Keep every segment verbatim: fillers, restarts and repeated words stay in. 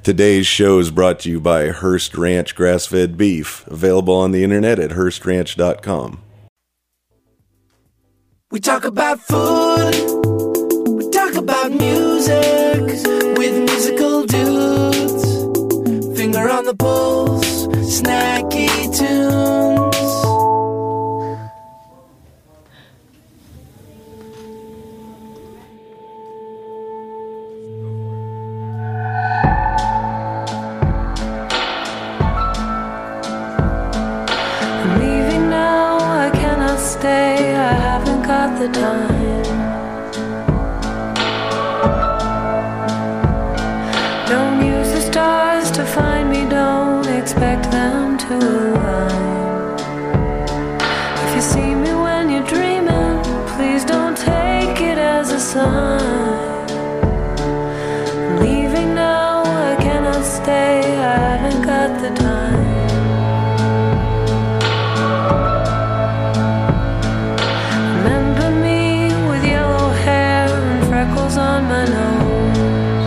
Today's show is brought to you by Hearst Ranch Grass-Fed Beef, available on the internet at hearst ranch dot com. We talk about food, we talk about music, with musical dudes. Finger on the pulse, snacky tunes. I'm leaving now, I cannot stay, I haven't got the time. Don't use the stars to find me, don't expect them to align. If you see me when you're dreaming, please don't take it as a sign. I'm leaving now, I cannot stay, I haven't got the time. Remember me with yellow hair and freckles on my nose.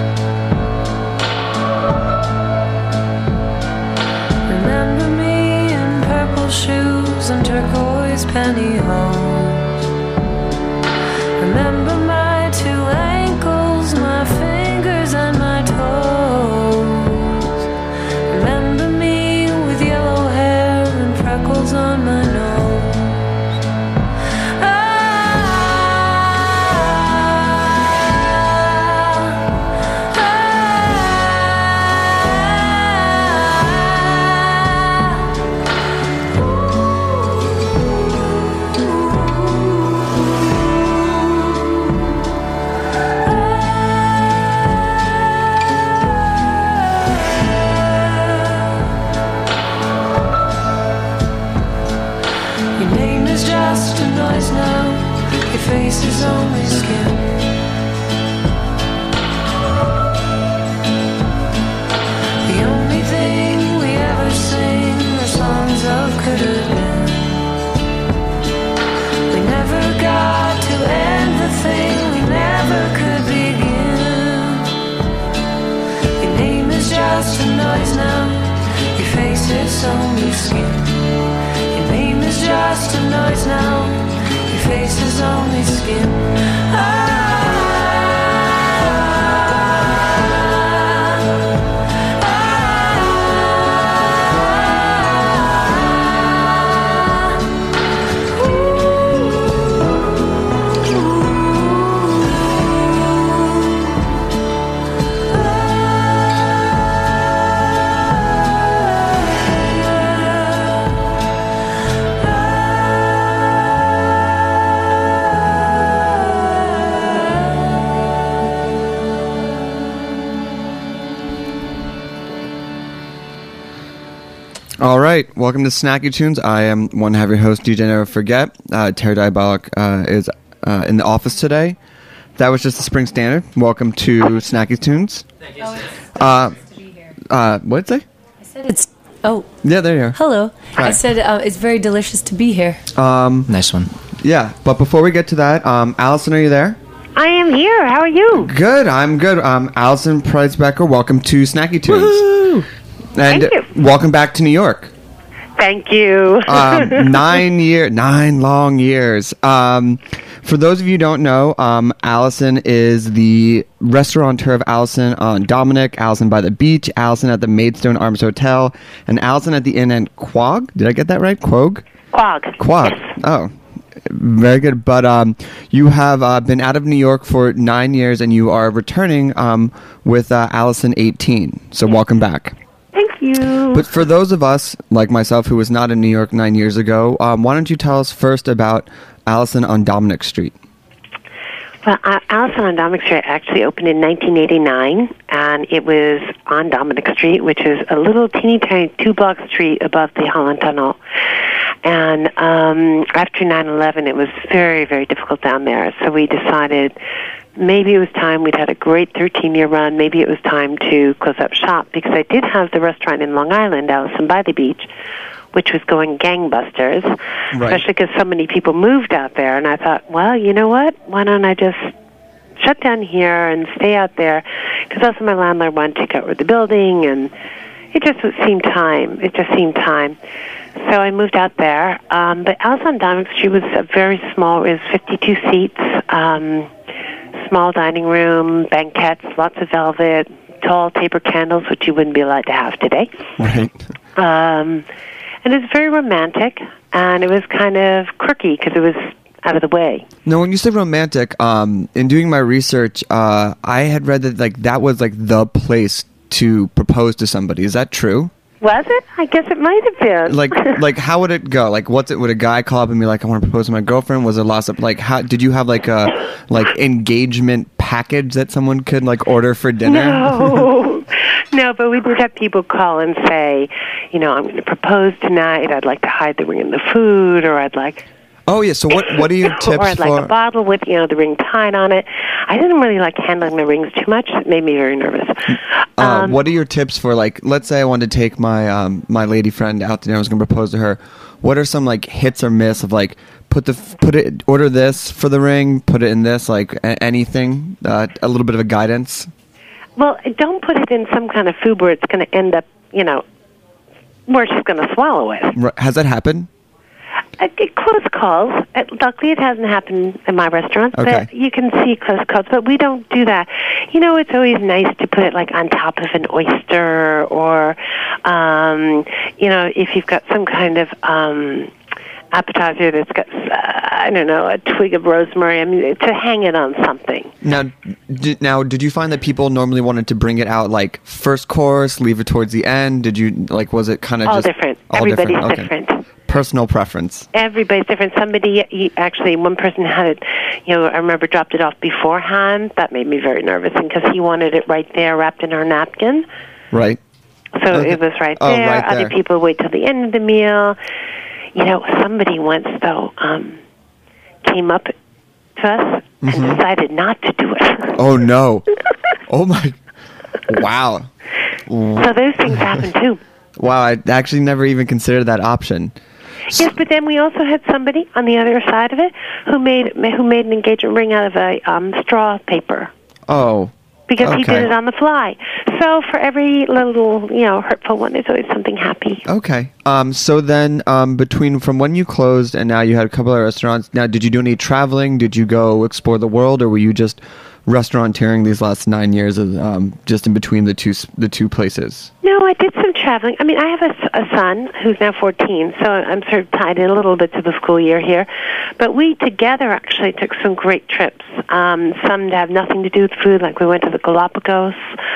Remember me in purple shoes and turquoise pantyhose. Remember my two ankles, my fingers and my toes. Remember me with yellow hair and freckles on my nose. Your name is just a noise now, your face is only skin. The only thing we ever sing are songs of could have been. We never got to end the thing we never could begin. Your name is just a noise now, your face is only skin. Your name is just a noise now, your face is only skin. Ah. All right, welcome to Snacky Tunes. I am one half your host, D J Never Forget. Uh, Terry Diabolic uh, is uh, in the office today. That was just the spring standard. Welcome to Snacky Tunes. Thank you. Oh, it's Uh, delicious to be here. uh, what'd it say? I said it's. Oh, Yeah, there you are. hello. Hi. I said uh, it's very delicious to be here. Um, Nice one. yeah, but before we get to that, um, Allison, are you there? I am here. How are you? Good, I'm good. Um, Allison Price-Becker, welcome to Snacky Tunes. Woohoo! And Thank you. welcome back to New York. Thank you. um, nine year, nine long years. Um, for those of you who don't know, um, Allison is the restaurateur of Allison on Dominic, Allison by the Beach, Allison at the Maidstone Arms Hotel, and Allison at the Inn and Quag. Did I get that right? Quag? Quag. Quag. Yes. Oh, very good. But um, you have uh, been out of New York for nine years, and you are returning um, with uh, Allison eighteen. So welcome back. Thank you. But for those of us, like myself, who was not in New York nine years ago, um, why don't you tell us first about Allison on Dominic Street? Well, uh, Allison on Dominic Street actually opened in nineteen eighty-nine, and it was on Dominic Street, which is a little teeny tiny two-block street above the Holland Tunnel. And um, after nine eleven, it was very, very difficult down there, so we decided maybe it was time. We'd had a great thirteen-year run. Maybe it was time to close up shop, because I did have the restaurant in Long Island, Allison by the Beach, which was going gangbusters, Right. especially because so many people moved out there. And I thought, well, you know what? Why don't I just shut down here and stay out there, because also my landlord wanted to take over the building, and it just seemed time. It just seemed time. So I moved out there. Um, but Alice on Dominic Street was a very small, it was fifty-two seats, um, small dining room, banquettes, lots of velvet, tall taper candles, which you wouldn't be allowed to have today. Right. Um, and it was very romantic, and it was kind of quirky because it was out of the way. No, when you say romantic, um, in doing my research, uh, I had read that like that was like the place to propose to somebody. Is that true? Was it? I guess it might have been. Like, like how would it go? Like, what's it? Would a guy call up and be like, "I want to propose to my girlfriend"? Was it lots of like? How did you have like a like engagement package that someone could like order for dinner? No, no, but we did have people call and say, you know, I'm going to propose tonight. I'd like to hide the ring in the food, or I'd like. Oh yeah. So what? What are your tips or I'd for? like a bottle with, you know, the ring tied on it. I didn't really like handling the rings too much. It made me very nervous. Uh, Um, what are your tips for like? Let's say I wanted to take my um, my lady friend out to dinner. I was going to propose to her. What are some like hits or miss of like put the put it order this for the ring, put it in this like a- anything? Uh, a little bit of a guidance. Well, don't put it in some kind of food where it's going to end up, you know, where she's going to swallow it. R- Has that happened? Uh, it- close calls. Uh, luckily, it hasn't happened in my restaurant, Okay. but you can see close calls. But we don't do that. You know, it's always nice to put it like on top of an oyster, or, um, you know, if you've got some kind of um, appetizer that's got, uh, I don't know, a twig of rosemary. I mean, to hang it on something. Now, did, now, did you find that people normally wanted to bring it out like first course, leave it towards the end? Did you like? Was it kind of All just different. all Everybody's different? different. Personal preference. Everybody's different. Somebody, he- actually, one person had it, you know, I remember dropped it off beforehand. That made me very nervous because he wanted it right there wrapped in our napkin. Right. So Okay. it was right Oh, there. right Other there. people wait till the end of the meal. You know, somebody once, though, um, came up to us and decided not to do it. Mm-hmm. Oh no. Oh my. Wow. So those things happen, too. Wow. I actually never even considered that option. Yes, but then we also had somebody on the other side of it who made who made an engagement ring out of a um, straw paper Oh. because he Okay. did it on the fly. So for every little, you know, hurtful one, there's always something happy. Okay. Um. So then, um, between from when you closed and now, you had a couple of restaurants. Now, did you do any traveling? Did you go explore the world, or were you just restauranteering these last nine years, of, um, just in between the two s- the two places? No, I did some traveling. I mean, I have a, s- a son who's now fourteen, so I'm sort of tied in a little bit to the school year here. But we together actually took some great trips. Um, some that have nothing to do with food, like we went to the Galapagos.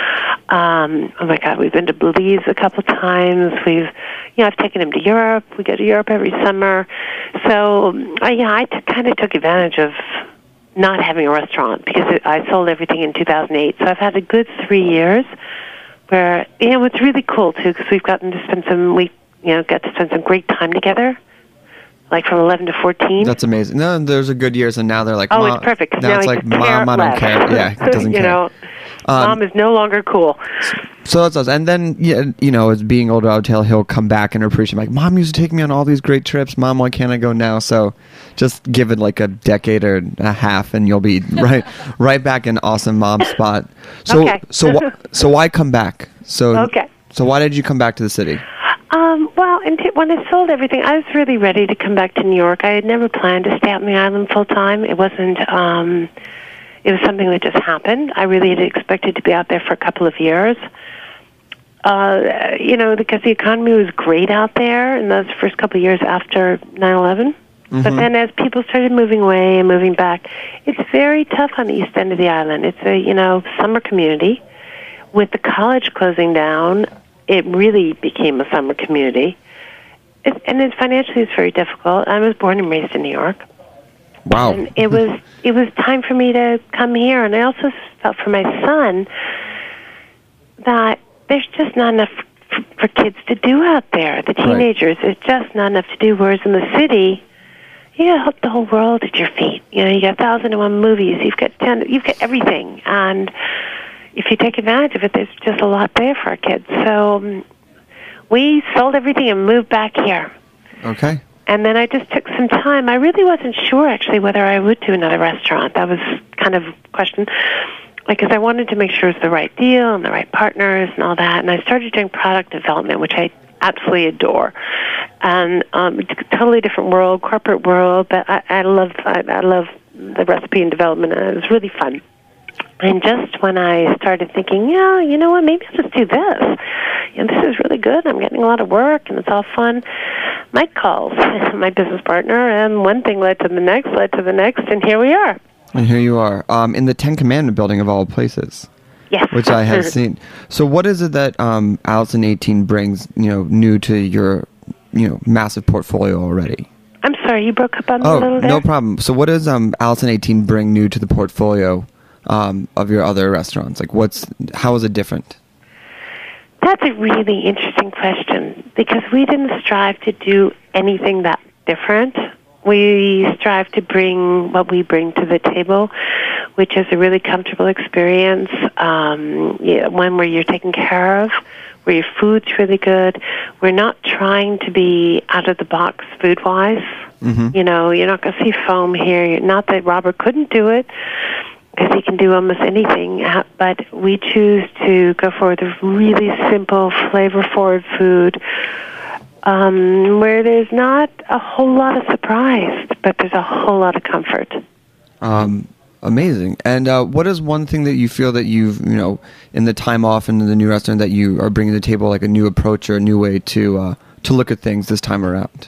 Um, oh my God, we've been to Belize a couple times. We've, you know, I've taken him to Europe. We go to Europe every summer. So, um, I, yeah, I t- kind of took advantage of not having a restaurant because it, I sold everything in two thousand eight. So I've had a good three years where, you know, it's really cool, too, because we've gotten to spend some, we, you know, got to spend some great time together, like from eleven to fourteen. That's amazing. No, there's a good years, and now they're like, Oh, Mom. it's perfect. 'cause Now, now it's he like, could care Mom, I don't less. care. Yeah, he doesn't you care. know, Um, Mom is no longer cool. So that's us. And then, yeah, you know, as being older, I'll tell he'll come back and appreciate, like, Mom used to take me on all these great trips. Mom, why can't I go now? So just give it like a decade or a half, and you'll be right, right back in awesome mom spot. So, Okay. so, wh- so why come back? So, Okay. So why did you come back to the city? Um, well, and t- when I sold everything, I was really ready to come back to New York. I had never planned to stay out on the island full time. It wasn't. Um, it was something that just happened. I really had expected to be out there for a couple of years. Uh, you know, because the economy was great out there in those first couple of years after nine eleven. But then as people started moving away and moving back, it's very tough on the east end of the island. It's a, you know, summer community. With the college closing down, it really became a summer community. It, and it, financially, it's very difficult. I was born and raised in New York. Wow. And it was it was time for me to come here. And I also felt for my son that there's just not enough f- for kids to do out there. The teenagers, there's just not enough to do. Whereas in the city, you got the whole world at your feet. You know, you got thousand and one movies. You've got ten. You've got everything. And if you take advantage of it, there's just a lot there for our kids. So um, we sold everything and moved back here. Okay. And then I just took some time. I really wasn't sure, actually, whether I would do another restaurant. That was kind of question. Because I wanted to make sure it's the right deal and the right partners and all that. And I started doing product development, which I absolutely adore. And um, it's a totally different world, corporate world, but I, I love I, I love the recipe and development, and it was really fun. And just when I started thinking, yeah, you know what, maybe I'll just do this. You know, this is really good. I'm getting a lot of work, and it's all fun. Mike calls, my business partner, and one thing led to the next, led to the next, and here we are. And here you are, um, in the Ten Commandment building of all places. Yes. Which I have seen. So what is it that um, Allison eighteen brings, you know, new to your, you know, massive portfolio already? I'm sorry, you broke up on me oh, a little there? no problem. So what does um, Allison eighteen bring new to the portfolio um, of your other restaurants? Like, what's, how is it different? That's a really interesting question, because we didn't strive to do anything that different. We strive to bring what we bring to the table, which is a really comfortable experience, um, yeah, one where you're taken care of, where your food's really good. We're not trying to be out of the box food-wise. Mm-hmm. You know, you're not going to see foam here. Not that Robert couldn't do it, because he can do almost anything, uh, but we choose to go for the really simple, flavor-forward food, Um, where there's not a whole lot of surprise, but there's a whole lot of comfort. Um, amazing. And uh, what is one thing that you feel that you've, you know, in the time off in the new restaurant that you are bringing to the table, like a new approach or a new way to uh, to look at things this time around?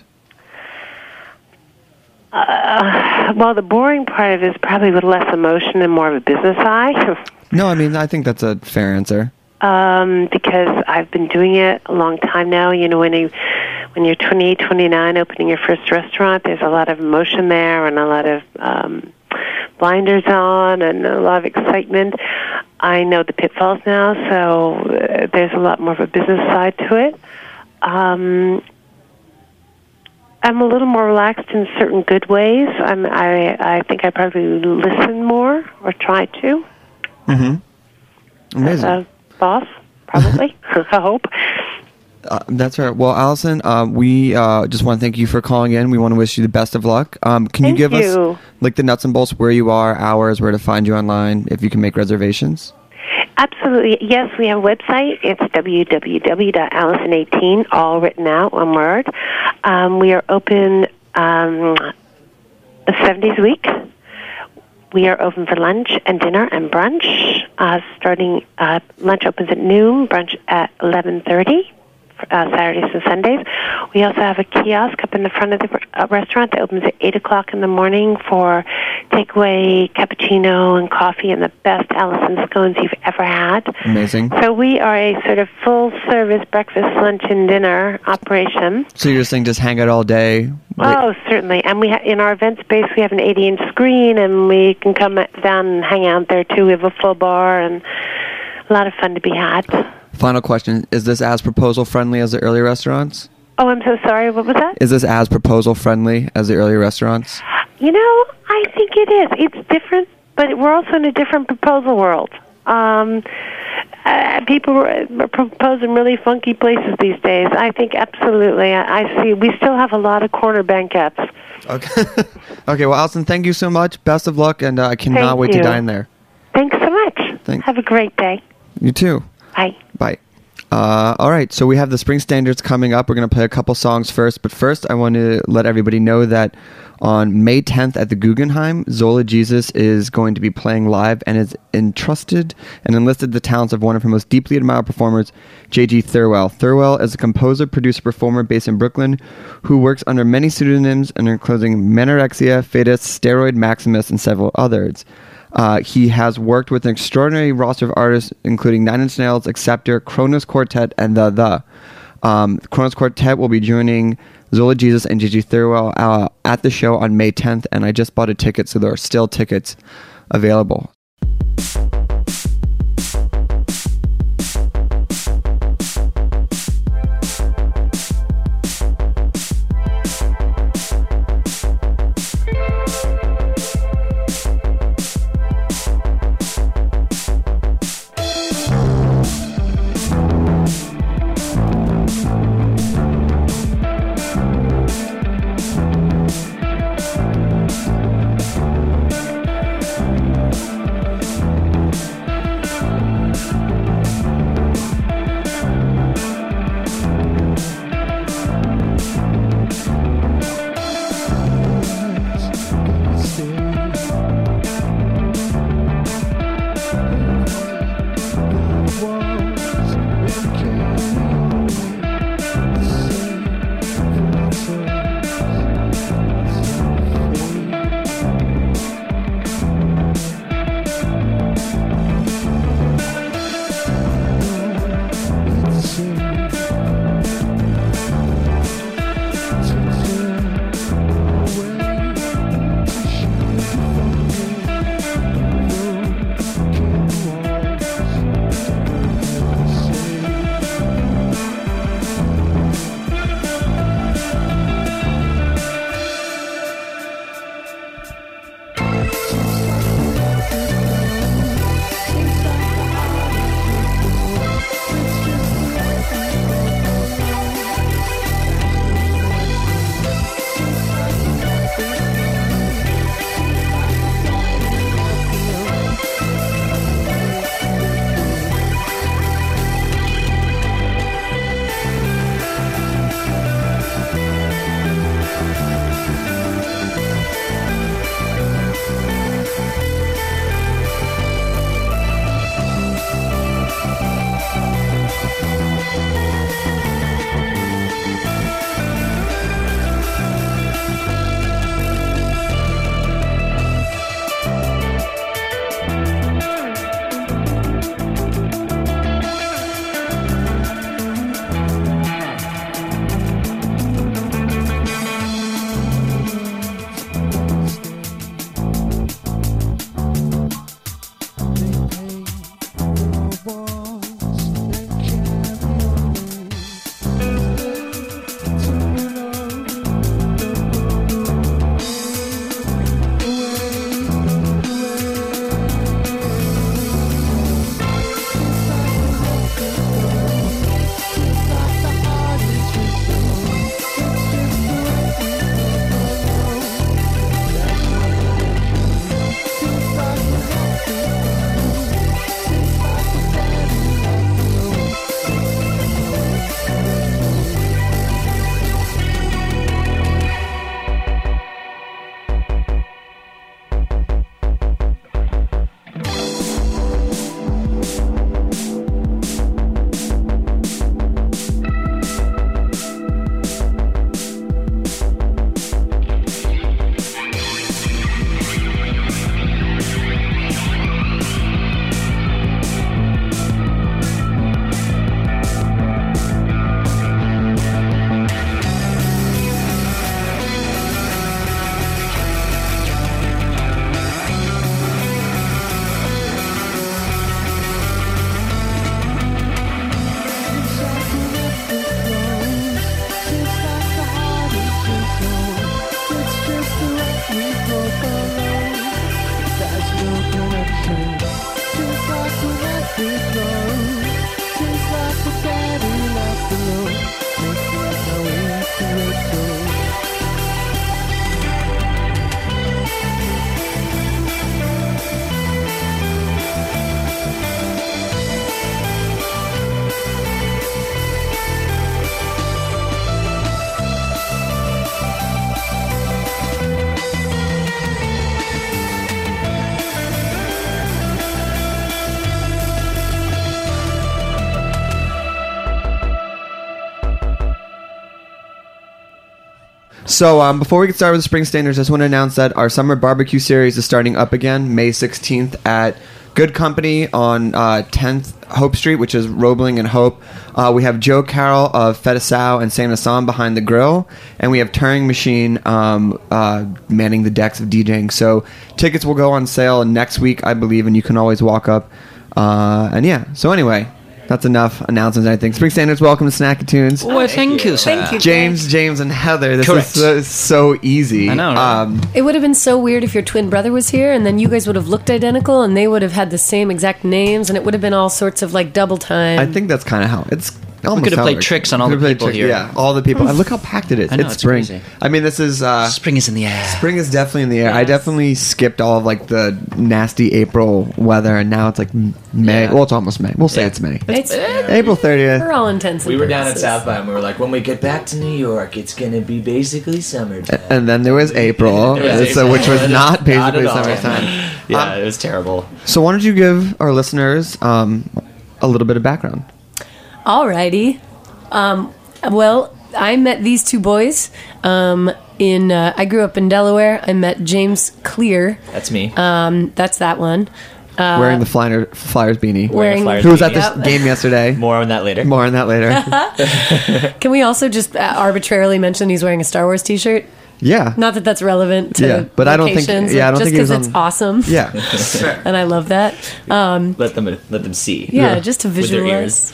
Uh, well, the boring part of it is probably with less emotion and more of a business eye. No, I mean, I think that's a fair answer. Um, because I've been doing it a long time now. You know, when you when you're twenty-eight, twenty-nine, opening your first restaurant, there's a lot of emotion there and a lot of um, blinders on and a lot of excitement. I know the pitfalls now, so uh, there's a lot more of a business side to it. Um, I'm a little more relaxed in certain good ways. I'm, I I think I probably listen more, or try to. Mm-hmm. Amazing. As a boss, probably. I hope. Uh, that's right. Well, Allison, uh, we uh, just want to thank you for calling in. We want to wish you the best of luck. Um, can Thank you give you. us like the nuts and bolts, where you are, hours, where to find you online, if you can make reservations? Absolutely. Yes, we have a website. It's w w w dot allison eighteen, all written out, one word. Um, we are open um, seven days a week. We are open for lunch and dinner and brunch. Uh, starting uh, lunch opens at noon, brunch at eleven thirty. Uh, Saturdays and Sundays. We also have a kiosk up in the front of the uh, restaurant that opens at eight o'clock in the morning for takeaway cappuccino and coffee and the best Allison scones you've ever had. Amazing. So we are a sort of full-service breakfast, lunch, and dinner operation. So you're saying just hang out all day? Oh, certainly. And we ha- in our event space, we have an eighty-inch screen, and we can come down and hang out there, too. We have a full bar and a lot of fun to be had. Final question. Is this as proposal-friendly as the earlier restaurants? Oh, I'm so sorry. What was that? Is this as proposal-friendly as the earlier restaurants? You know, I think it is. It's different, but we're also in a different proposal world. Um, uh, people are proposing really funky places these days. I think absolutely. I, I see. We still have a lot of corner banquettes. Okay. Okay, well, Allison, thank you so much. Best of luck, and uh, I cannot Thank wait you. to dine there. Thanks so much. Thanks. Have a great day. You too. Bye. Bye. Uh, all right, so we have the Spring Standards coming up. We're going to play a couple songs first, but first I want to let everybody know that on May tenth at the Guggenheim, Zola Jesus is going to be playing live and has entrusted and enlisted the talents of one of her most deeply admired performers, J G Thirlwell. Thirlwell is a composer, producer, performer based in Brooklyn who works under many pseudonyms, including Menorexia, Fetus, Steroid Maximus, and several others. Uh, he has worked with an extraordinary roster of artists, including Nine Inch Nails, Acceptor, Kronos Quartet, and The The. Um, Kronos Quartet will be joining Zola Jesus and J G Thirlwell uh, at the show on May tenth, and I just bought a ticket, so there are still tickets available. So um, before we get started with the Springstainers, I just want to announce that our summer barbecue series is starting up again May sixteenth at Good Company on uh, tenth Hope Street, which is Roebling and Hope. Uh, we have Joe Carroll of Fedasau and Sam Assam behind the grill, and we have Turing Machine um, uh, manning the decks of DJing. So tickets will go on sale next week, I believe, and you can always walk up. Uh, and yeah, so anyway, that's enough announcements and everything. Springstainers, welcome to Snacky Tunes. Well, thank you, sir. Thank you. James, James, and Heather. This Correct. is so, so easy. I know, right? Um, It would have been so weird if your twin brother was here, and then you guys would have looked identical, and they would have had the same exact names, and it would have been all sorts of like double time. I think that's kind of how it's. Almost could have how it played works. tricks on all We the could have people played here. Yeah, all the people. And look how packed it is. I know, it's it's spring. crazy. I mean, this is uh, Spring is in the air. spring is definitely in the air. I Yes. definitely skipped all of like the nasty April weather, and now it's like M- May. Yeah. Well, it's almost May. We'll say Yeah. it's May. it's April thirtieth. for all intents and We were down at purposes. South by and we were like, when we get back to New York, it's gonna be basically summertime. And then there was April, There was so April. which was not basically Not at all. summertime. Yeah, Um, it was terrible. So why don't you give our listeners um, a little bit of background? Alrighty. Um, well, I met these two boys um, in. Uh, I grew up in Delaware. I met James Clear. That's me. Um, that's that one. Uh, Wearing the Flyer, Flyers beanie. wearing. Flyers Who was at Yep. this game yesterday? More on that later. More on that later. Can we also just uh, arbitrarily mention he's wearing a Star Wars T-shirt? Yeah. Not that that's relevant to Yeah, but I don't think- locations, yeah, I don't just think he was because it's on- awesome. Yeah. And I love that. Um, Let them let them see. yeah, just to With their visualize.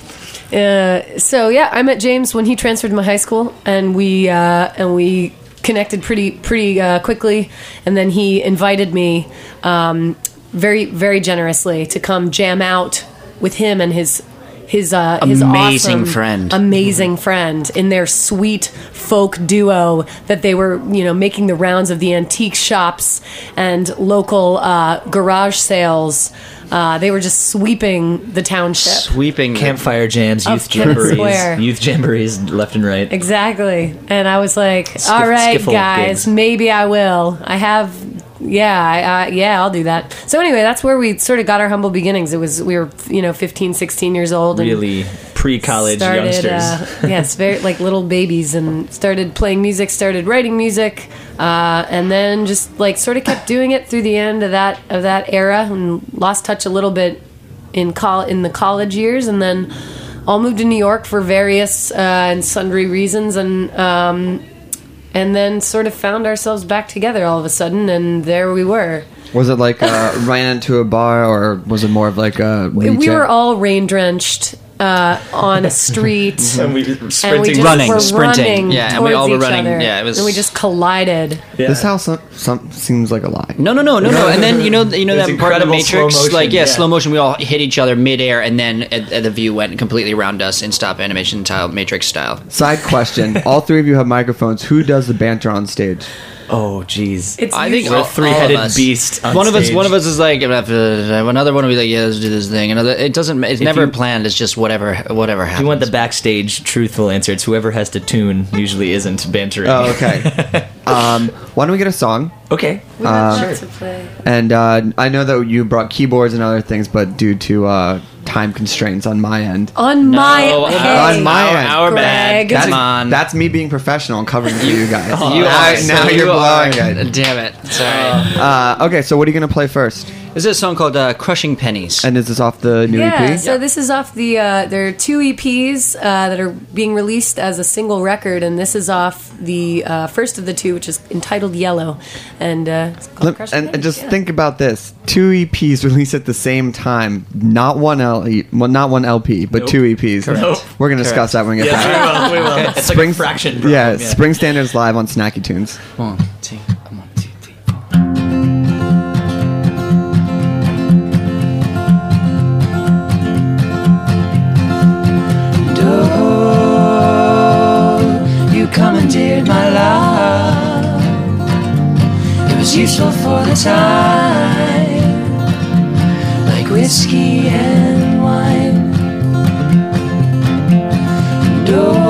Uh, so yeah, I met James when he transferred to my high school, and we uh, and we connected pretty pretty uh, quickly. And then he invited me um, very very generously to come jam out with him and his his uh, his Amazing awesome, friend. amazing friend in their sweet folk duo that they were you know making the rounds of the antique shops and local uh, garage sales. Uh, they were just sweeping the township. Sweeping Campfire jams, Of youth Kent jamborees, Square. youth jamborees left and right. Exactly. And I was like, all right, skiffle guys, gigs. maybe I will. I have, yeah, I, I, yeah, I'll do that. So anyway, that's where we sort of got our humble beginnings. It was, we were, you know, fifteen, sixteen years old. And Really pre-college started, youngsters. Uh, yes, very like little babies, and started playing music, started writing music, uh, and then just like sort of kept doing it through the end of that of that era, and lost touch a little bit in col- in the college years, and then all moved to New York for various uh, and sundry reasons, and um, and then sort of found ourselves back together all of a sudden, and there we were. Was it like uh, ran into a bar, or was it more of like a? We, we were all rain drenched uh, on a street. and we And we sprinting. just Running, were sprinting. running Yeah, and we all towards were each running. other. Yeah, it was- And we just collided. Yeah. This house some, some seems like a lie. No, no, no, no, no. And then you know, you know It was that part of the incredible slow Matrix, motion, like yeah, yeah. slow motion. We all hit each other midair, and then uh, uh, the view went completely around us in stop animation style, Matrix style. Side question: all three of you have microphones. Who does the banter on stage? Oh, jeez. It's I think usually- We're a all- three-headed all of us. beast on one of us, stage. one of us is like, uh, another one will be like, yeah, let's do this thing. Another, it doesn't. It's never you- planned. It's just whatever, whatever happens. If you want the backstage truthful answer, it's whoever has to tune usually isn't bantering. Oh, okay. um, why don't we get a song? Okay. we had lots to play. And uh, I know that you brought keyboards and other things, but due to uh, time constraints on my end, On my No, hey, on my our, end. our bad. Greg. Come on. that's me being professional and covering for you guys. you now, are, so now you're you are. blowing it. Damn it. Sorry. Uh, okay, so what are you gonna play first? This is a song called uh, "Crushing Pennies." And is this off the new Yeah, E P? so this is off the. Uh, there are two E Ps uh, that are being released as a single record, and this is off the uh, first of the two, which is entitled "Yellow," and uh, it's called Let- Crushing and, and Pennies, just yeah. think about this: two E Ps released at the same time, not one L, well, not one L P, but Nope. two E Ps. Nope. We're gonna discuss that when we get Yes, back. we will. We will. It's like Spring- a fraction. Yeah, problem, Spring Standards live on Snacky Tunes. One, two, one, two, three, four. Oh, you commandeered my love. It was useful for the time, like whiskey and wine. And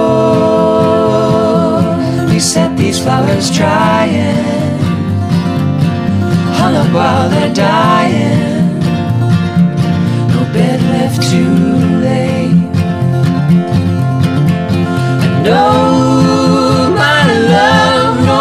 oh, you set these flowers drying, hung up while they're dying. No bed left to lay. No, my love, no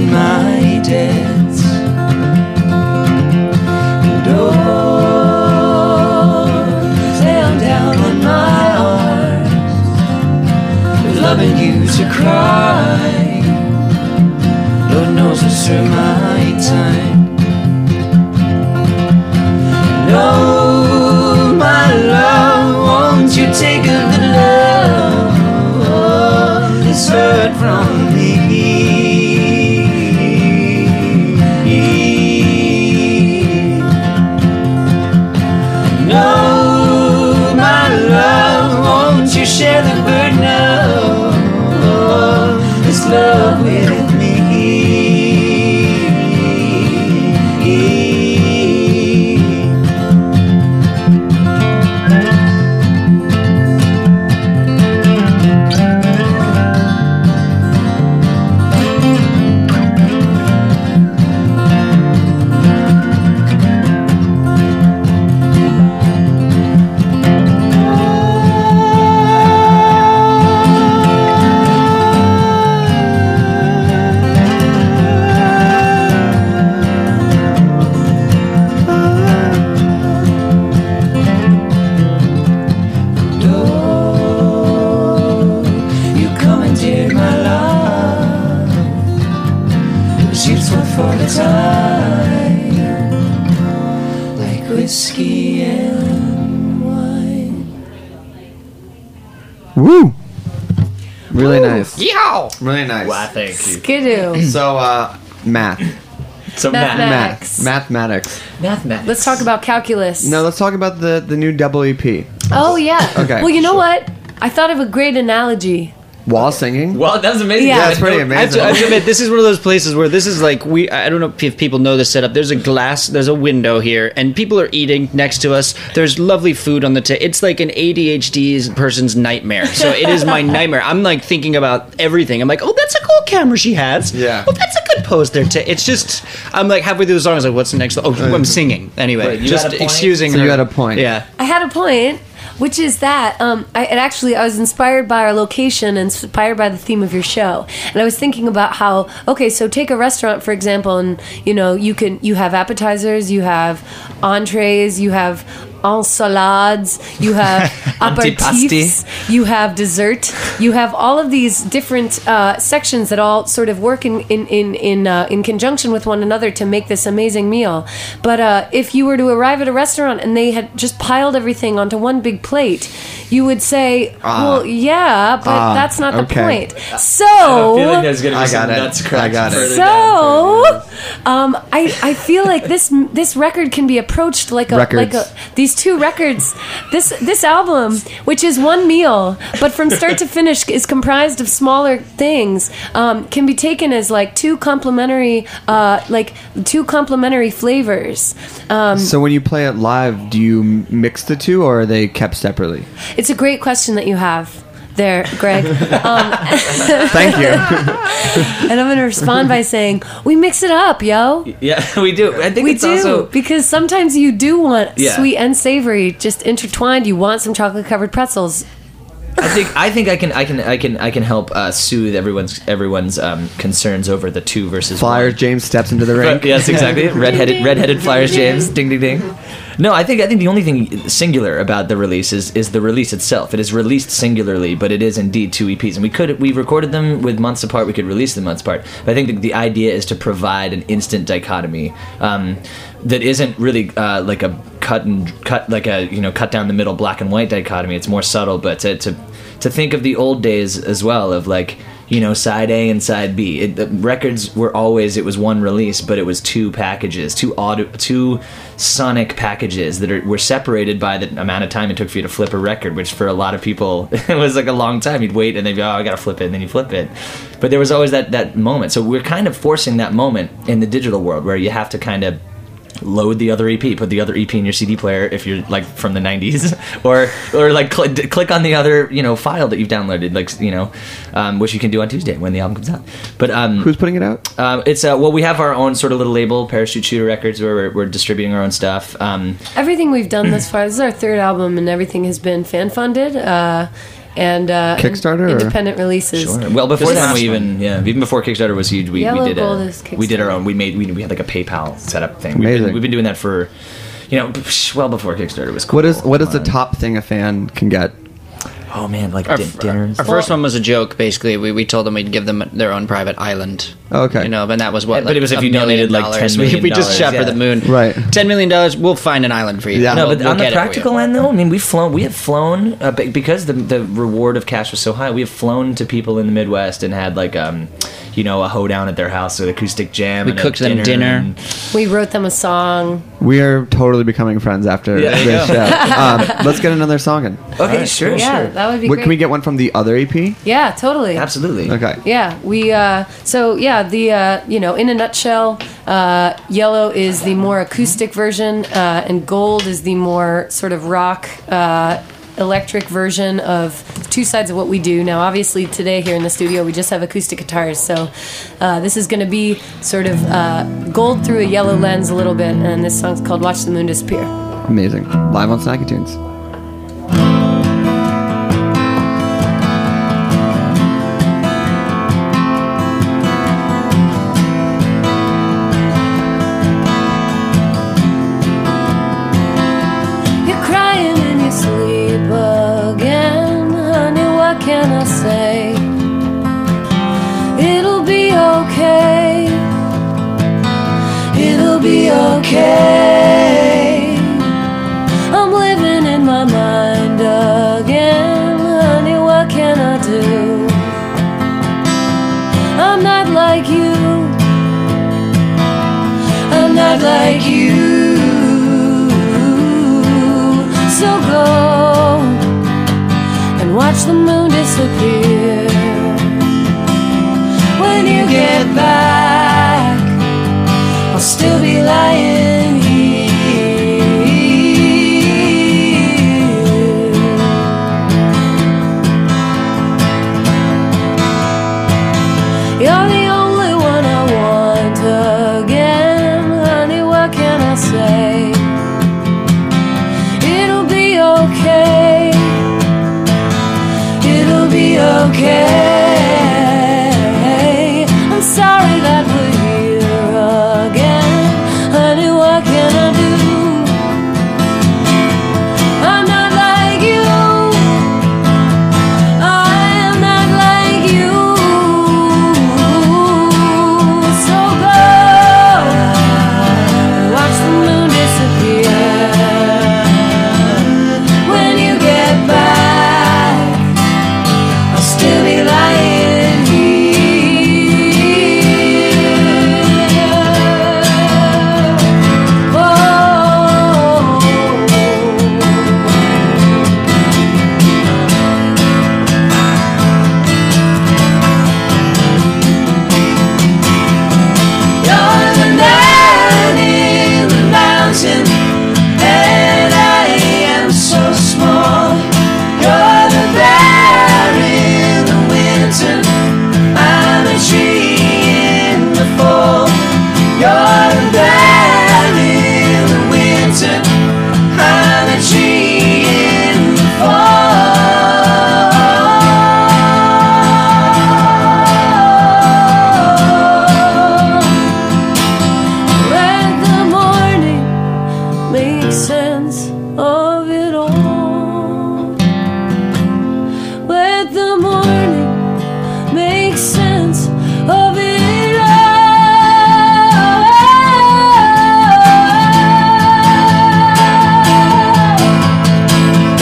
my debts. And oh, sail down on my arms, loving you to cry. Lord knows it's through my time. And oh, my love, won't you take a little love that's heard from me? No, my love, won't you share the burden of this love with me? Whiskey and wine. Woo! Really nice. Yeehaw! Really nice. Wow, thank you. Skidoo. So, uh, math. So Mathematics. Math. Mathematics. Mathematics. Let's talk about calculus. No, let's talk about the, the new double E P. Oh, yeah. Okay. Well, you know what? I thought of a great analogy. While singing? Well, that was amazing. Yeah. Yeah, it's pretty I have, amazing. to, I have to admit, this is one of those places where this is like we. I don't know if people know this setup. There's a glass, there's a window here, and people are eating next to us. There's lovely food on the table. It's like an A D H D person's nightmare. So it is my nightmare. I'm like thinking about everything. I'm like, oh, that's a cool camera she has. Yeah. Oh, that's a good pose there. T-. It's just, I'm like halfway through the song. I was like, what's the next? Oh, I'm singing anyway. Wait, you just had a point? excusing. So her. you had a point. Yeah. I had a point, which is that um, I it actually I was inspired by our location and inspired by the theme of your show, and I was thinking about how okay, so take a restaurant for example, and you know you can you have appetizers, you have entrees, you have ensalades, you have aperitifs, you have dessert, you have all of these different uh, sections that all sort of work in in in in, uh, in conjunction with one another to make this amazing meal. But uh, if you were to arrive at a restaurant and they had just piled everything onto one big plate, you would say, "Well, yeah, but Ah, that's not the okay. point." So I have a feeling there's going to be I some got it. nuts I cracked got it. further So, down. um, I I feel like this this record can be approached like a Records. like a these two records. This this album, which is one meal, but from start to finish is comprised of smaller things, um, can be taken as like two complementary uh, like two complementary flavors. Um, So when you play it live, do you mix the two or are they kept separately? it's a great question that you have there, Greg. Um, Thank you. and I'm going to respond by saying, we mix it up, yo. Yeah, we do. I think We it's do, also because sometimes you do want Yeah. sweet and savory just intertwined. You want some chocolate covered pretzels. I think I think I can I can I can I can help uh, soothe everyone's everyone's um, concerns over the two versus Flyers, one. James steps into the ring. But, yes, exactly. Redheaded redheaded Flyers James. Ding ding ding. No, I think I think the only thing singular about the release is is the release itself. It is released singularly, but it is indeed two E Ps, and we could we recorded them with months apart. We could release them months apart. But I think the, the idea is to provide an instant dichotomy um, that isn't really uh, like a cut and cut like a you know cut down the middle black and white dichotomy. It's more subtle, but to to, to think of the old days as well of like. You know, side A and side B. It, the records were always, it was one release, but it was two packages, two audio, two sonic packages that are, were separated by the amount of time it took for you to flip a record, which for a lot of people, it was like a long time. You'd wait and they'd go, oh, I gotta flip it, and then you flip it. But there was always that, that moment. So we're kind of forcing that moment in the digital world where you have to kind of load the other E P, put the other E P in your C D player if you're like from the nineties, or or like cl- click on the other you know file that you've downloaded, like you know, um, which you can do on Tuesday when the album comes out. But um, Who's putting it out? um, it's uh, well, we have our own sort of little label, Parachute Shooter Records, where we're, we're distributing our own stuff. Um, Everything we've done thus far, this is our third album, and everything has been fan funded. Uh, and uh, Kickstarter or- independent releases. Sure. Well, before This that, last we even yeah, even before Kickstarter was huge, we, we Yellow did Gold a is we did our Kickstarter. own. We made we, we had like a PayPal setup thing. We've Amazing. been, we've been doing that for, you know, well before Kickstarter was cool. What is what is the Um, top thing a fan can get? Oh man, like Our, din- dinners. our first one was a joke. Basically, we, we told them we'd give them their own private island. Okay. You know, and that was what. Yeah, but it was if a you donated, million like, ten dollars. million We, we just shot dollars, for the yeah. moon. Right. Ten million dollars. We'll find an island for you. Yeah. No, We'll- but we'll on the get it for you. practical end, though, I mean, we've flown. We have flown uh, be- because the the reward of cash was so high. We have flown to people in the Midwest and had like um, you know, a hoedown at their house, an acoustic jam. We and a cooked them dinner. and- We wrote them a song. We are totally becoming friends after Yeah, there you this go. show. Um, let's get another song in. Okay, sure, Yeah, sure, that would be What, great. can we get one from the other E P? Yeah, totally. absolutely. Okay. Yeah, we uh, so yeah the uh, you know, in a nutshell, uh, Yellow is the more acoustic version, uh, and Gold is the more sort of rock, uh, electric version of two sides of what we do. Now, obviously, today here in the studio we just have acoustic guitars, so uh, this is going to be sort of uh, Gold through a yellow lens a little bit, and this song's called "Watch the Moon Disappear." Amazing. Live on Snacky Tunes. You're crying in your sleep again, honey, what can I say? It'll be okay. It'll be okay. I'm living in my mind again, honey, what can I do? I'm not like you. I'm not like you. So go and watch the moon disappear. When you get back, I'll still be lying here. You're the only one I want again, honey, what can I say? It'll be okay. It'll be okay. I'm sorry that we're here again. Honey, what can I do? I'm not like you. I am not like you. So go watch the moon disappear. When you get back, I'll still be lying here. You're the man in the mountain, and I am so small. You're the bear in the winter, I'm a tree in the fall. You're the bear in the winter, I'm a tree in the fall. Let the morning make sense of it all. Let the morning make sense of it all.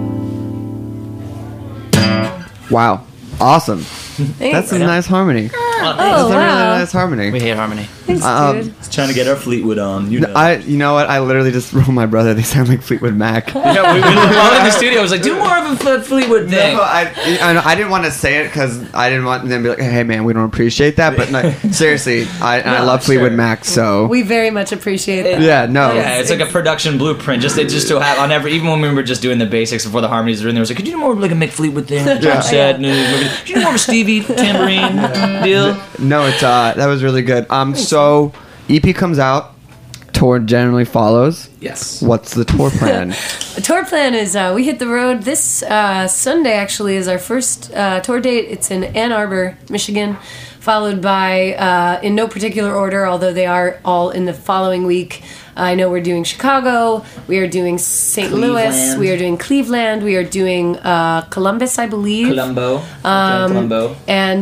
Wow. Awesome. That's Thanks. some nice harmony. Oh, That's a really wow. nice harmony. We hate harmony. Thanks, Um, dude. Trying to get our Fleetwood on. You know. I, you know what? I literally just wrote my brother. They sound like Fleetwood Mac. yeah, we, we were in the studio. I was like, do more of a Fle- Fleetwood thing. No, I, I, know, I didn't want to say it because I didn't want them to be like, "Hey, man, we don't appreciate that." But no, seriously, I, and I No, love Fleetwood sure. Mac. So We very much appreciate that. yeah, no, Yeah, it's like a production blueprint. Just it just to have on every. Even when we were just doing the basics before the harmonies were in there, I was like, could you do more of like a Mick Fleetwood thing? Yeah. Sad news. Could you do more of a Stevie tambourine deal? no, it's uh, that was really good. Um, so E P comes out, tour generally follows. Yes. What's the tour plan? The tour plan is uh, we hit the road this uh, Sunday. Actually, is our first uh, tour date. It's in Ann Arbor, Michigan, followed by uh, in no particular order, although they are all in the following week. I know we're doing Chicago. We are doing Saint Louis. Cleveland. We are doing Cleveland. We are doing uh, Columbus, I believe. Columbo. Um, Columbo. And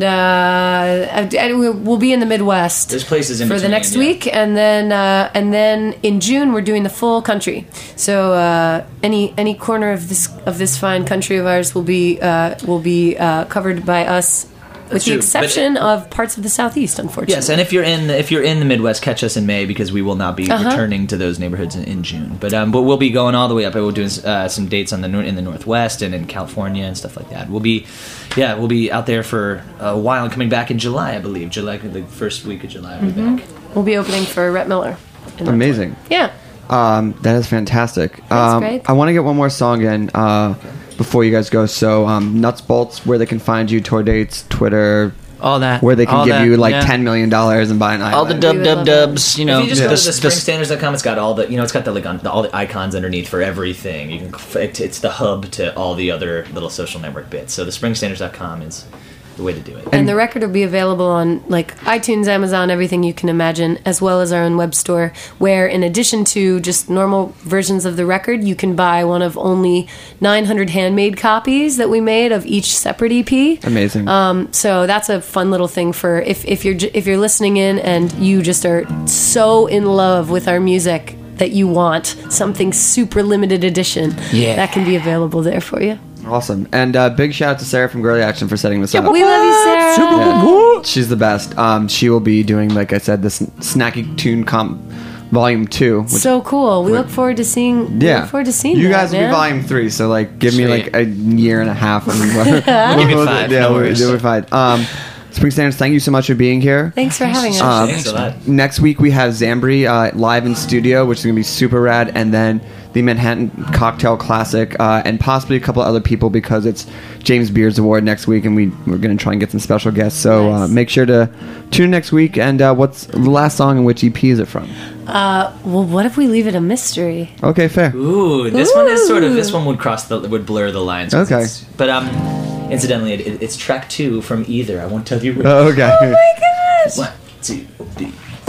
uh, and we- we'll be in the Midwest. There's places in for the between, next yeah. week, and then uh, and then in June we're doing the full country. So uh, any any corner of this of this fine country of ours will be uh, will be uh, covered by us, with That's the true, exception but- of parts of the Southeast, unfortunately. Yes, and if you're in if you're in the Midwest, catch us in May because we will not be Uh-huh. returning to those neighborhoods in, in June. But um, but we'll be going all the way up. We'll do uh, some dates on the nor- in the Northwest and in California and stuff like that. We'll be, yeah, we'll be out there for a while and coming back in July, I believe. July, the first week of July, we'll be back. We'll be opening for Rhett Miller. in that Amazing. tour. Yeah. Um, that is fantastic. um, great. I want to get one more song in uh, before you guys go. So um, Nuts Bolts, where they can find you, tour dates, Twitter, All that. where they can all give that, you like yeah. ten million dollars and buy an iPad. All the dub We would dub love dubs. You know, If you just the- go to the the- spring standards dot com, it's got all the you know, it's got the like on, the, all the icons underneath for everything. You can it, it's the hub to all the other little social network bits. So the spring standards dot com is the way to do it. And the record will be available on like iTunes, Amazon, everything you can imagine, as well as our own web store, where in addition to just normal versions of the record, you can buy one of only nine hundred handmade copies that we made of each separate E P. Amazing. Um, so that's a fun little thing for if, if you're j- if you're listening in and you just are so in love with our music that you want something super limited edition, Yeah. that can be available there for you. Awesome. And uh, big shout out to Sarah from Girly Action for setting this up. We love you, Sarah. Yeah. She's the best. Um, she will be doing, like I said, this Snacky Tune Comp Volume Two. Which, So cool. We look forward to seeing. We yeah, look forward to seeing you that, guys will man. be Volume Three. So like, give me Sweet. like a year and a half. And we'll, Give you five, Yeah, no we'll, worries. we'll be fine. Um, Spring Standards, thank you so much for being here. Thanks for having us. Um, Thanks a lot. Next week we have Zambri uh, live in studio, which is going to be super rad, and then the Manhattan Cocktail Classic, uh, and possibly a couple other people because it's James Beard's Award next week, and we we're going to try and get some special guests. So uh, Nice. make sure to tune in next week. And uh, what's the last song and which E P is it from? Uh, well, what if we leave it a mystery? Okay, fair. Ooh, this one is sort of this one would cross the would blur the lines. 'cause Okay. it's- but um, incidentally, it, it, it's track two from Either. I won't tell you which. Oh, okay. Oh my gosh! One, two, three.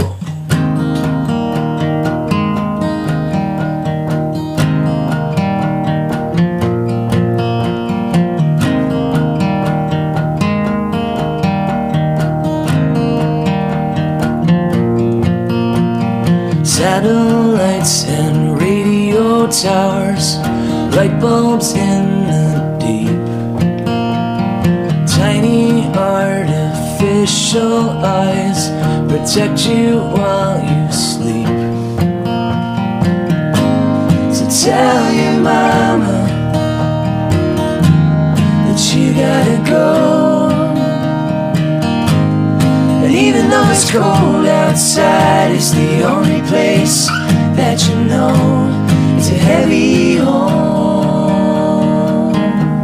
Satellites and radio towers, light bulbs in the deep, tiny artificial eyes protect you while you sleep. So tell your mama that you gotta go. And even though it's cold outside, it's the only place that you know it's a heavy home.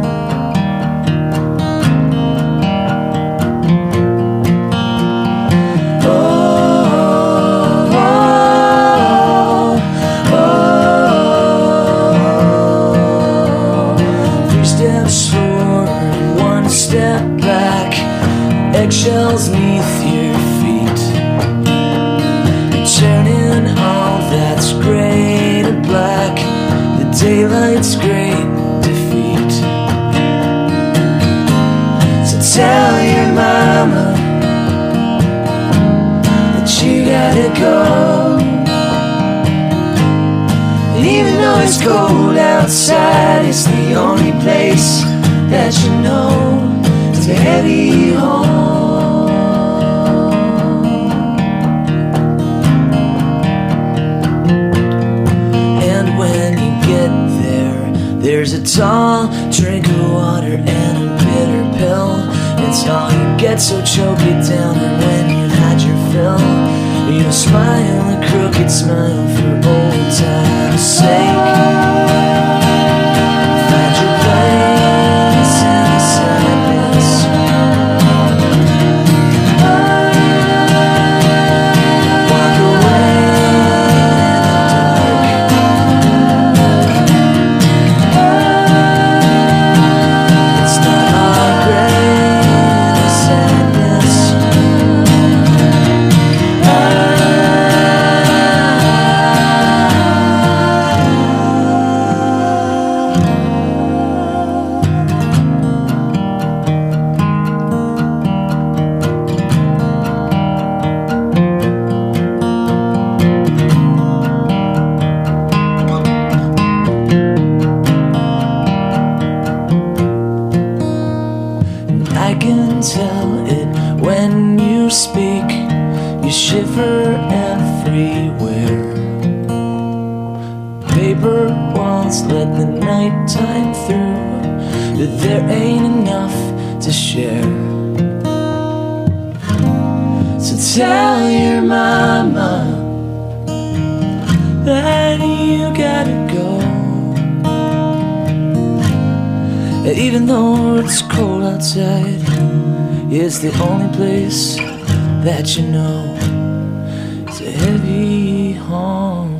Oh, oh, oh, three steps forward, one step back, eggshells neath your feet. You're turning all that's gray to black, the daylight's great defeat. So tell your mama that you gotta go. And even though it's cold outside, it's the only place that you know it's a heavy home. drink of water and a bitter pill. It's all you get, so choke it down. And when you've had your fill, you smile a crooked smile for old time's sake. Find your place in the sadness. Walk away in the dark. It's not all great sadness. I can tell it when you speak. You shiver everywhere. Paper walls let the night time through, but there ain't enough to share. So tell your mama that you gotta go. And even though it's cold outside, it's the only place that you know it's a heavy home.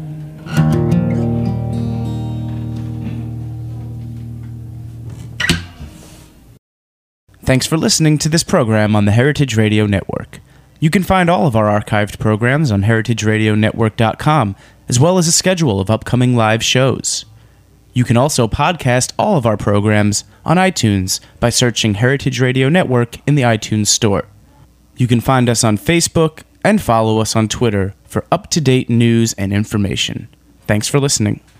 Thanks for listening to this program on the Heritage Radio Network. You can find all of our archived programs on heritage radio network dot com, as well as a schedule of upcoming live shows. You can also podcast all of our programs on iTunes by searching Heritage Radio Network in the iTunes Store. You can find us on Facebook and follow us on Twitter for up-to-date news and information. Thanks for listening.